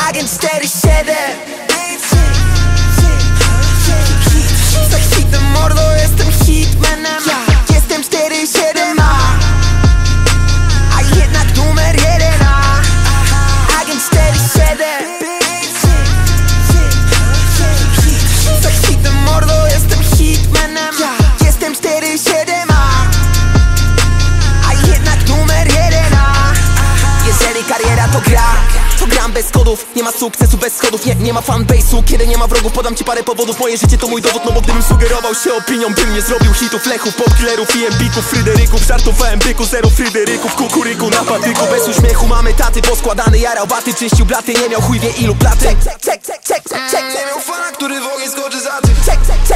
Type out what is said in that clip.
Agent 47. Za hitem mordo, jestem hitmanem. Jestem 4-7, a jednak numer 1. Agent 47. Za hitem mordo, jestem hitmanem. Jestem 4-7, a jednak numer 1. Jeżeli kariera to gra, to gram bez kodów. Nie ma sukcesu bez schodów, nie ma fanbase'u. Kiedy nie ma wrogów, podam ci parę powodów. Moje życie to mój dowód, no bo gdybym sugerował się opinią, bym nie zrobił hitów, lechów, popkillerów i embików, Fryderyków. Żartowałem byku, zero Fryderyków, kukuryku na patyku. Bez uśmiechu mamy taty, poskładany jarał baty, czyścił blaty, nie miał chuj wie ilu platy. Nie miał fana, który w ogień skoczy za tym.